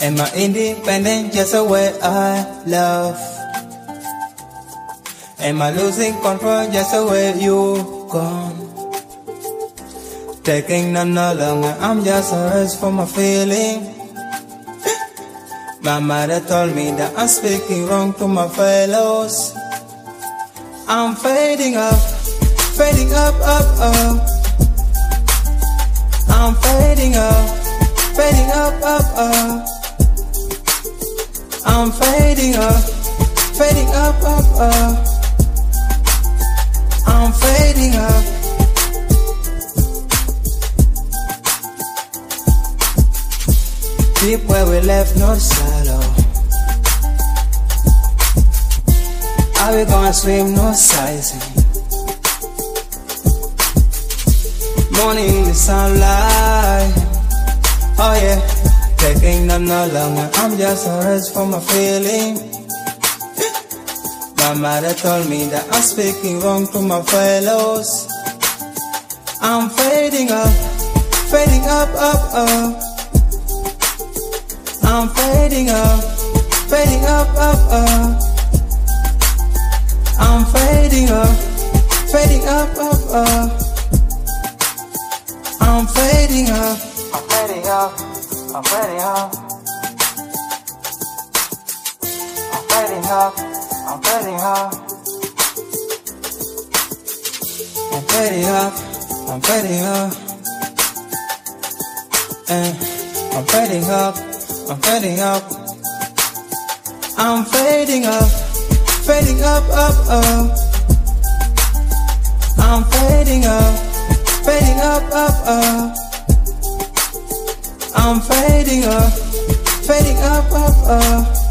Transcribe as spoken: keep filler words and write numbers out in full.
Am I independent just the way I love? Am I losing control just the way you gone? Taking none no longer, I'm just a rest for my feeling. My mother told me that I'm speaking wrong to my fellows. I'm fading up, fading up, up, up. I'm fading up, fading up, up, up. I'm fading up, fading up, up, up. I'm fading up. Deep where we left, no shallow. Are we gonna swim, no sizing? Morning in the sunlight. Oh yeah, taking them no longer, I'm just a rest for my feeling. My mother told me that I'm speaking wrong to my fellows. I'm fading up, fading up, up, up. I'm fading up, fading up, up, up. I'm fading up, fading up, up, up. I'm fading up, I'm fading up, I'm fading up. I'm fading up, I'm fading up. I'm fading up, I'm fading up. And I'm fading up, I'm fading up. I'm fading up, fading up, up, up. I'm fading up, fading up, up, up. I'm fading up, fading up, up, up.